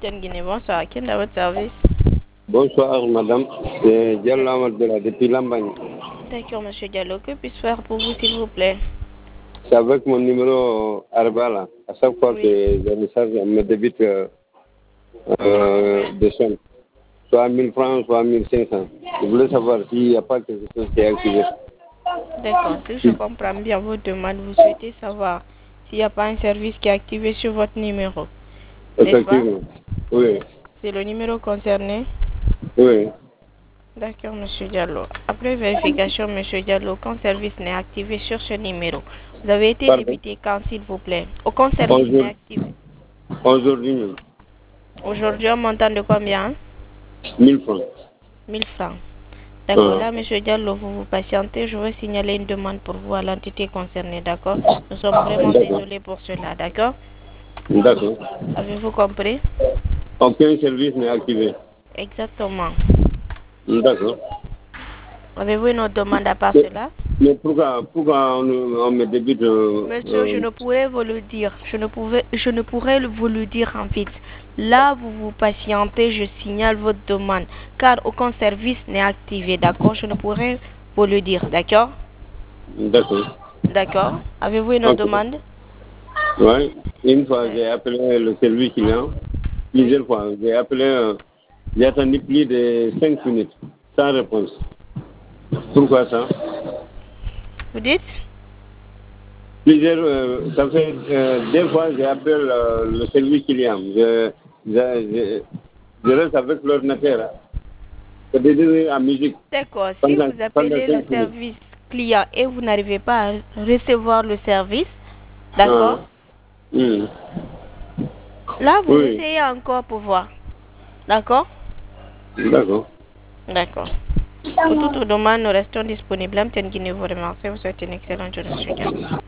Guinée. Bonsoir. Qui est à votre service? Bonsoir, madame. C'est Diallo Amadou depuis Lambagne. D'accord, monsieur Diallo. Que puis-je faire pour vous, s'il vous plaît? C'est avec mon numéro Arbala. À chaque fois Oui. que j'ai un message, on me débite des sommes. Soit 1000 francs, soit 1500. Je voulais savoir s'il n'y a pas quelque chose qui est activé. D'accord. Si je comprends bien votre demande, vous souhaitez savoir s'il n'y a pas un service qui est activé sur votre numéro. N'est-ce pas? Effectivement. Oui. C'est le numéro concerné? Oui. D'accord, monsieur Diallo. Après vérification, monsieur Diallo, aucun service n'est activé sur ce numéro. Vous avez été Pardon? débité quand, s'il vous plaît? Aucun service n'est activé. Aujourd'hui, Aujourd'hui, un montant de combien? 1000 francs. 1000 francs. D'accord. Ah. Là, monsieur Diallo, vous patientez. Je vais signaler une demande pour vous à l'entité concernée. D'accord? Nous sommes vraiment D'accord. désolés pour cela. D'accord? D'accord. Avez-vous compris? Aucun service n'est activé. Exactement. D'accord. Avez-vous une autre demande à part cela? Mais pourquoi on me débite Monsieur, je ne pourrais vous le dire. Je ne pourrais vous le dire en fait. Là, vous patientez, je signale votre demande, car aucun service n'est activé, d'accord? Je ne pourrais vous le dire, d'accord? D'accord. D'accord. Avez-vous une autre Ok. demande? Ouais. Une fois, Ouais. j'ai appelé le service client. Oui. Plusieurs fois, j'ai appelé, j'ai attendu plus de 5 minutes, sans réponse. Pourquoi ça? Vous dites? Ça fait 2 fois, j'ai appelé le service client. Je reste avec l'ordinateur. C'est dire en musique D'accord. Si pendant, vous pendant appelez le 5 minutes. service client et vous n'arrivez pas à recevoir le service, d'accord? Ah. Hmm. Là, vous Oui, essayez encore pour voir. D'accord? d'accord. D'accord. Pour toute demande, nous restons disponibles. Guinée vous remercie. Vous souhaite une excellente journée, monsieur Diallo.